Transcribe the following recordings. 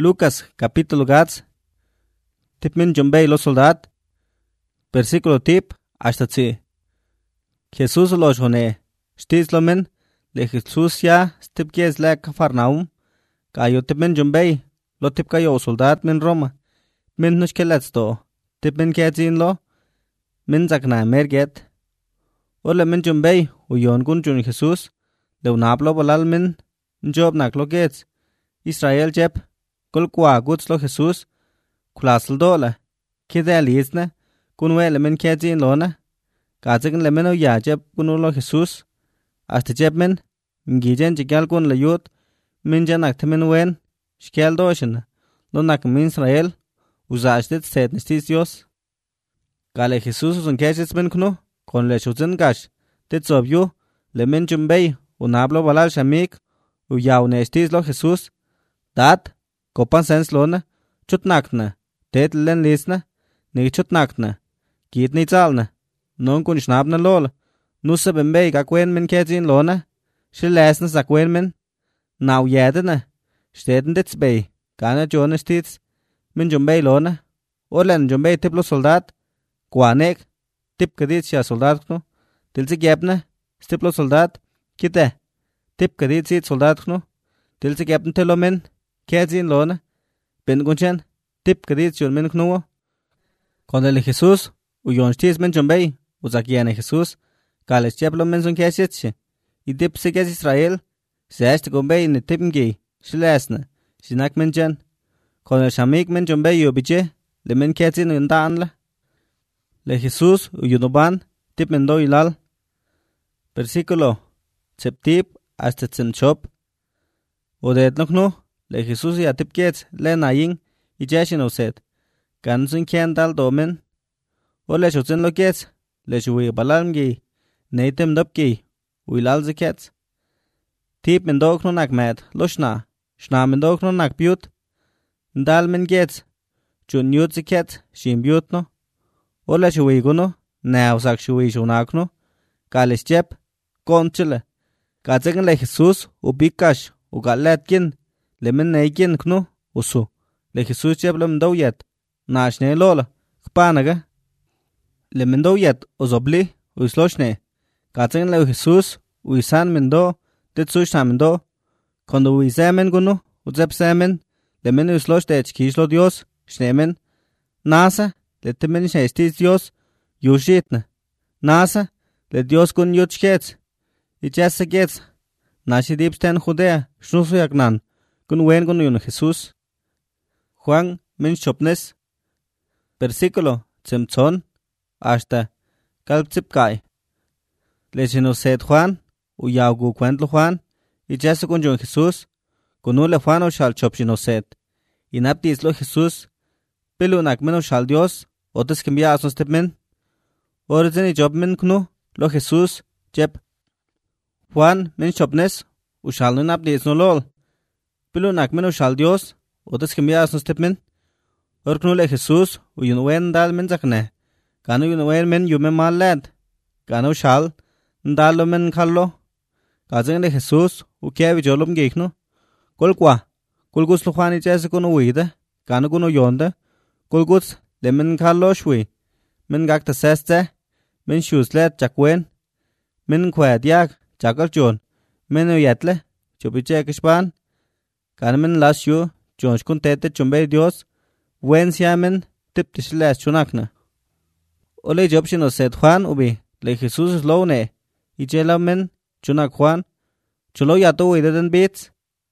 Lucas capítulo gats. Tip min jumbei lo soldat. Versículo tip hasta tsi. Jesús lo jone. Stis lo min. Le Jesús ya stip kies le Cafarnaum. Kayo tip min jumbei. Lo tip kayo soldat min Roma. Min nush keletsto. Tip min kiezin lo. Min zakna merget. Ole min jumbei. Uyon kun jun Jesús. Le unablo balal min. Job nak lo gets. Israel jep. Kul kwa guts lo Jesús. Kulasl dola. Kida lisna. Kunwe le min kiezin lo na. Kazikin le min o ya jep kunu lo Jesús. Hasta jep min. Ngijen jigal kun le yut. Min janak timin wen. Shkel doshin. Lo nak min Israel. Uzashtit set nistis Dios. Kale Jesús usun kechits min kunu. Kon le shuzin gash. Tit sob yu. Le min jumbei. Unablo balal shamik. Uyaw nestis lo Jesús. Dat. Kopan sens lo na. Chut nakna. Tet len lisna. Ni chut nakna. Git ni zalna. Non kun schnabna lol. Nusa bembei kakwen min ketzin lo na. Shilesna sakwen min. Now yedna. Steden dits bei. Gana jonas tits. Min jumbei lo na. Olen jumbei tiplo soldat. Kwanek. Tip kadit siya soldat kno. Tilsi gyepna. Stiplo soldat. Kite. Tip kadit sit soldat kno. Tilsi gyepna tilo min. Ketzin lo na. Ben gunchen. Tip kadit siya min kno. Kondele Jesús. Uyon stis min jumbei. Uzakiane Jesús. Kales cheplo min sun kesitsi. I dip sikes Israel. Sest gombei ni tipngi. Shilesna. Sinak min jen. Kondele shamik min jumbei yubiche. Le min ketzin undaanla. Le Jesús uyunuban. Tip min do ilal. Versículo. Septip hasta tsimchop. Odet nokno. Le Jesús ya tip kets. Le nayin. I jeshin uset. Gansun kien dal domen. O le shutsin lo kets. Le shui balalmgi. Neitem dopki. Uilal zikets. Tip min do kno nak med. Lushna. Shna min do kno nak biut. Ndal min kets. Chun yut zikets. Shim biut no. O le shui guno. Now sak shui shunak no. Kalis jep. Konchile. Kazagan le Jesús. Ubikash. Ugaletkin. Le min neikin kno. Usu. Le Jesús jep lem do yet. Nashne lola. Kpanaga. Le min do yet. Uzobli. Uisloshne. Kazagan le Jesús. Uisan min do. Ditsushna min do. Kondo uisemen guno. Uzep semen. Le min uislosh de chkishlo Dios. Shnemen. Nasa. Le timin shnestis Dios. Yushitna. Nasa. Le Dios kun yutschkets. Ichese gets. Nashi dipsten Judea. Shnusu yaknan. Kun wen kun yun Jesús. Juan min chopnes. Versículo. Tsimtzon. Hasta. Kalpzipkai. Le chinoset Juan. Uyaugu cuentlo Juan. Ichese kun yun Jesús. Kunule Juan o shal chopshinoset. Inaptis lo Jesús. Pilunak men o shal Dios. Otes kimbia asos tipmen. Orizen i job men knu. Lo Jesús. Jep. Juan men chopnes. Ushal no inaptis no lol. Pilunak men o shal Dios. Otes kimbia asos tipmen. Orknule Jesús. Uyunwen dal men zakne. Kanu yunwen men yume mal led. Kanu shal. Ndalo men kallo. Kazen le Jesús. Ukevi jolum geikno. Kolkwa. Kulgus lo Juan ichese kuno uide. Kanu kuno yonde. Kulgus le men kallo shwi. Men gakta seste. Men shuslet chakwen. Men kwed yak. Chakal chon. Men uyetle. Chupiche kishpan. Kanu men las yu. Chonsh kun tete chumbe Dios. Wen siamen. Tip tishles chunakna. Ole jobshin o set Juan ubi. Le Jesús lo ne. Ichela men. Chunak Juan. Chulo yato uide den bits.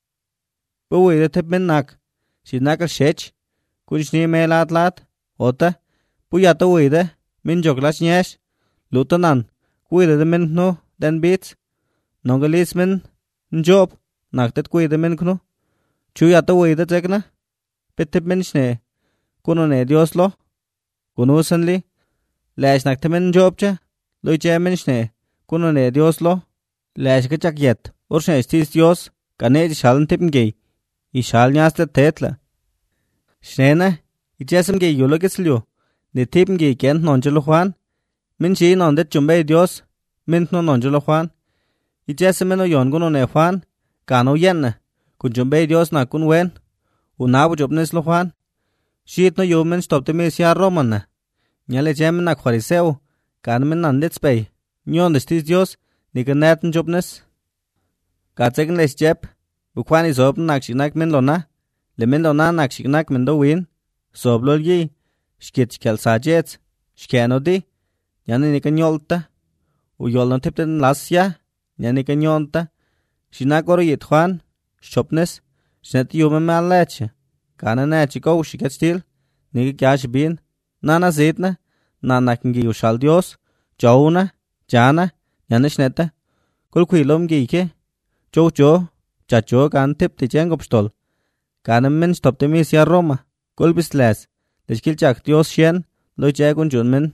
Bu uide tip men nak. Shinakal shech. Kunshni melat lat. Ota. Bu yato uide. Min joglas nyesh. Lutanan. Uide den men no. Den bits. Nongalis men. Njob. Naktet uide men kno. Chu yato uide tekna. Pitip men shne. Kuno ne Dios lo. Kuno sanli. Lash naktemen jobcha. Lo ichemen shne. Kuno ne Dios lo. Lash kachak yet. Urshne istis Dios. Kane shalen tipen gay. I shal nyaste tetla. Shnena. Ichesem gay yologislyo. Ne tipen gay gent nonjelo Juan. Min shi nondet jumbe Dios. Mint no nonjelo Juan. Ichesem no yon kuno ne Juan. Kano yenna. Kun jumbe Dios na kun wen. Unabu jobnes lo Juan. Shit no yumen stop te mesia Romana. Nyale jemen na fariseo. Kanmen nan letspay. Nyon de stis Dios. Ni ganeten jobnes. Gatsegen les jeb. Bukwan is open nakshiknak men lona. Le men lona nakshiknak men do win. Soblol yi. Shkit shkel sajets. Shkeno di. Yani ni kanyolta. Uyol no tipten lasya. Yani kanyolta. Shinakoro yit Juan. Shopnes. Shnet yume mal leche. Kana neche go shiket stil. Nige kyash bin. Nana zitna. Nana kingi ushal Dios. Jauna. Jana. Yani shneta. Kul kuilom gike. Jo. Chacho kan tip te jengop stol. Kana men stop te misia Roma. Kul bisles. Leskil chak Dios shen. Lo jagun junmen.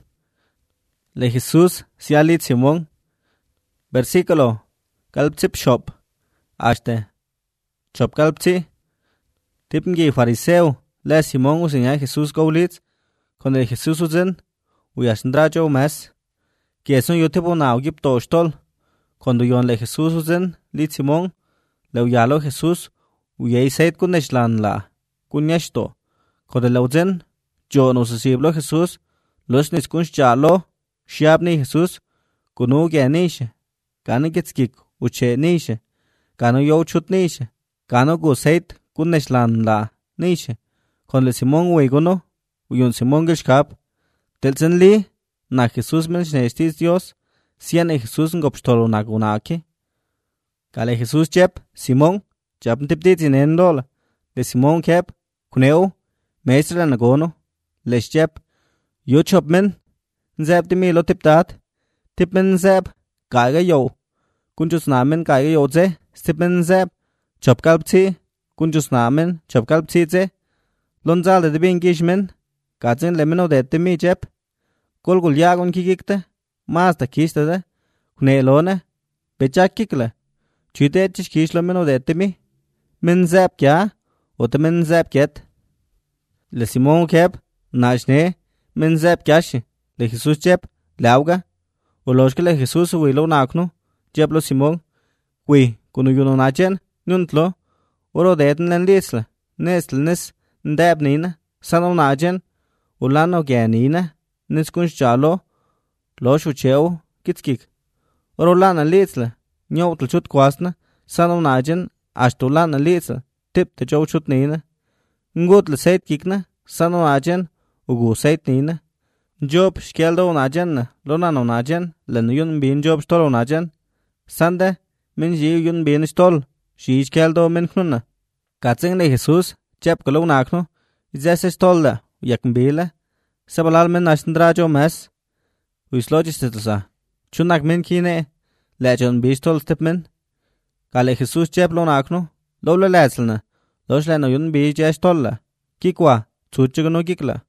Le Jesús sialit Simón. Versículo. Kalpsip shop. Ashte. Chop kalpsi. Tipngi fariseo. Le Simón usinga Jesús gaulit. Konde Jesús uzen. Uyasndra jo mas. Kieson yotipo na ugipto stol. Kondo yon le Jesús uzen. Lit Simón. Le uyalo Jesús. Uyay seit kuneshlan la. Kunyeshto. Konde le uzen. Jo no sisiblo Jesús. Los nis kunsh jalo. Shiabni Jesús. Kunu gyanishe. Gano gitskik. Uche nishe. Gano yo chut nishe. Gano go seit kuneshlan la. Nishe. Konde Simón uegono. Uyon Simón gishkap. Telsen li. Na Jesús men shnestis Dios. Sian e Jesús ngopstolo na gunaki. Kale Jesús jep. Simón. Jap ntiptit inendola. Le Simón kep. Kuneo. Meistra na gono. Les jep. Yo chop men. Nzeb timi lo tiptat. Tip men nzeb. Kaiga yo. Kunjus namen kaiga yo ze. Stip men nzeb. Chop kalpti. Kunjus namen. Chop kalpti ze. Lonzal de bin gishmen. Katzen lemeno de timi jep. Kolgul yagon kikikte. Mas da kiste de. Kune lone. Pechak kikle. Chute chish kishlo meno de timi. Men nzeb kya. Ote men nzeb ket. Le Simon kep. Nashne. Men nzeb kyashi. Le Jesús jep. Le auga. Oloshke le Jesús wilo nakno. Jep lo Simon. Wi. Kunu yuno nachen. Nuntlo. Oro deten len lisle. Nesl nis. Ndeb nina. Sano nachen. Ulano gyanina. Nis kunsh jalo. Losh ucheo. Kitskik. Oro lana lisle. Nyotl chut kwasna. Sano nachen. Ashto lana lisle. Tip te jow chut nina. Ngotl seit kikna. Sano nachen. Ugu seit nina. Job shkeldo najen. Lona no najen. Len yun bin job stolo najen. Sande. Min ji yun bin stol. Shi shkeldo min knuna. Katsing le Jesús. Jep kalo nakno. Izese stol da. Yakn bile. Sabalal min nasndra jo mas. Uislogis titlsa. Chunak min kine. Lejon bistol stip min. Kale Jesús jep lo nakno. Lo le leslna. Los le no yun bi je stol la. Kikwa. Tsuchigno kikla.